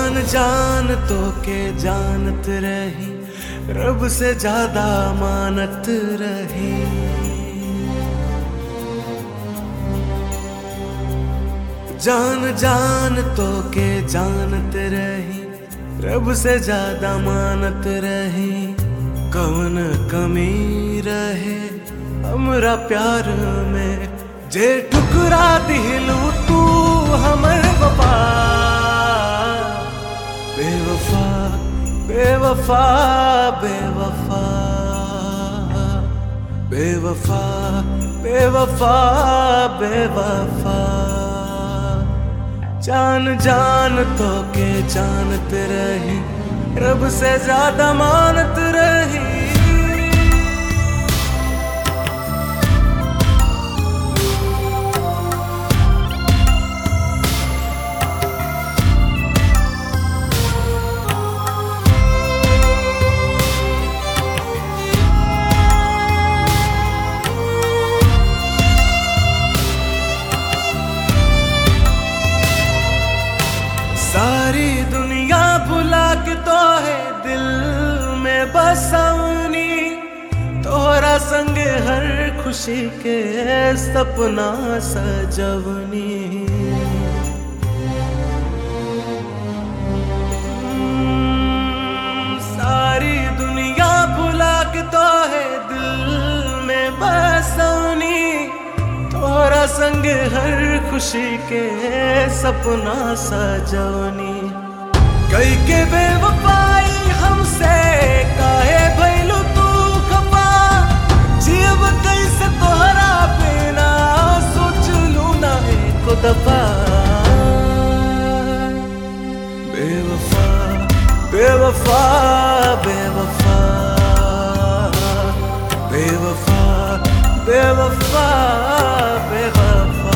जान जान तो के जानत रही, रब से ज्यादा मानत रही। जान जान तो के जानत रही, रब से ज्यादा मानत रही। कौन कमी रहे हमरा प्यार में, जे ठुकरा दिलू तू हमर वफा। बेवफा बेवफा बेवफा बेवफा बेवफा बेवफा। जान जान तो के जानत रही, रब से ज्यादा मानत रही। सारी दुनिया भुला के तो है दिल में बसवनी, तोहरा संग हर खुशी के सपना सजवनी। सारी दुनिया भुला के तो है दिल में बसवनी, तोहरा संग हर खुशी के सपना सजवनी। कई के बेवफाई हमसे काहे भइलू तू खफा, जीव कैसे तोहरा बिना सोचलू ना एको दफा। बेवफा बेवफा बेवफा बेवफा बेवफा बेवफा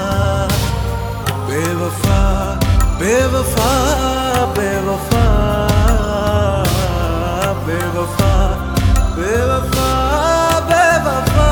बेवफा बेवफा बेवफा बेवफा बेवफा बेवफा।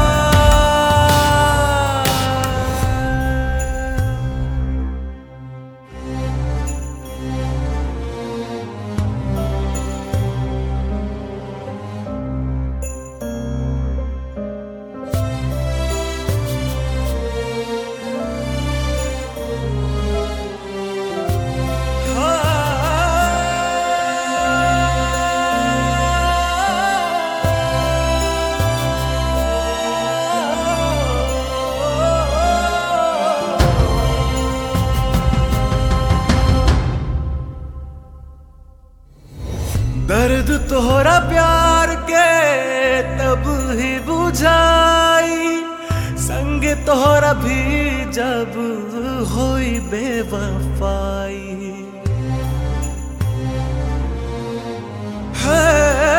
दर्द तोहरा प्यार के तब ही बुझाई, संग तोहरा भी जब होई बेवफाई। है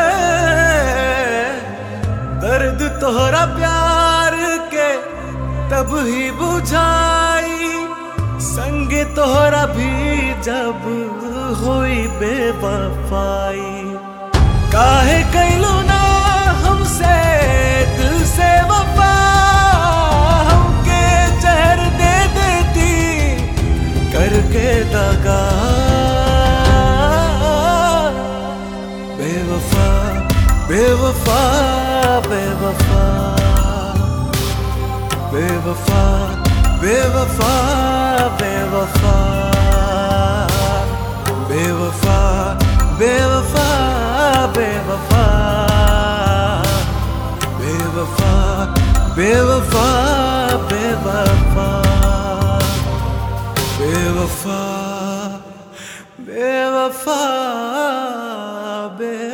दर्द तोहरा प्यार के तब ही बुझाई, संग तोहरा भी जब होई बेवफाई। काहे कैलू ना हमसे दिल से वफा, हमके जहर दे देती करके दगा। बेवफा बेवफा बेवफा बेवफा बेवफा बेवफा बेवफा बेवफा बेवफा बेवफा बेवफा बेवफा बेवफा बेवफा बेवफा।